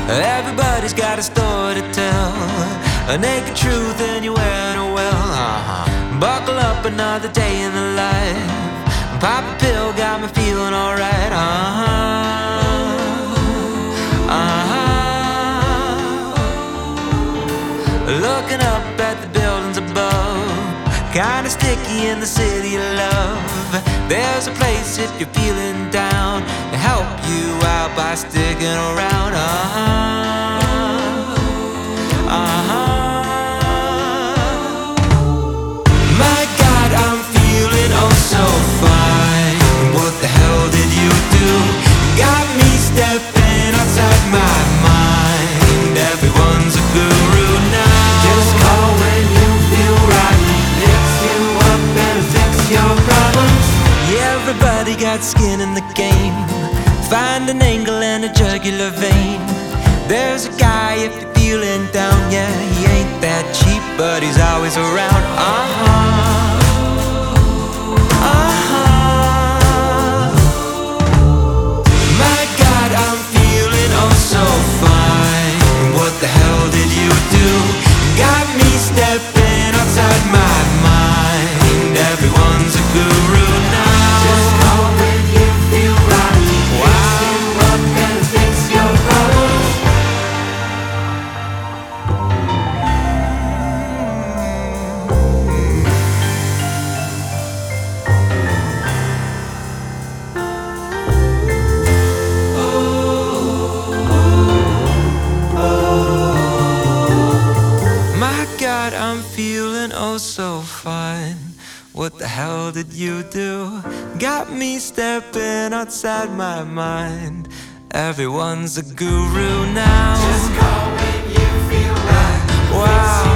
Everybody's got a story to tell, a naked truth and you're wearing it well. Buckle up, another day in the life. Pop a pill, got me feeling alright. Looking up at the buildings above, kinda sticky in the city of love. There's a place if you're feeling down to help you out by sticking around. My God, I'm feeling oh so fine. What the hell did you do? Got me stepping outside my mind. Everyone's a guru now. Just call when you feel right. Fix you up and fix your problems. Yeah, everybody got skin in the game. Find an angle and a jugular vein. There's a guy if you're feeling down. Yeah, he ain't that cheap, but he's always around. My God, I'm feeling oh so fine. What the hell did you do? Got me stepping outside my mind. Everyone's a guru now. Just call when you feel right. Fix you up and fix your problems. My God, I'm feeling oh so fine. What the hell did you do? Got me stepping outside my mind. Everyone's a guru now. Just call when you feel right. Wow.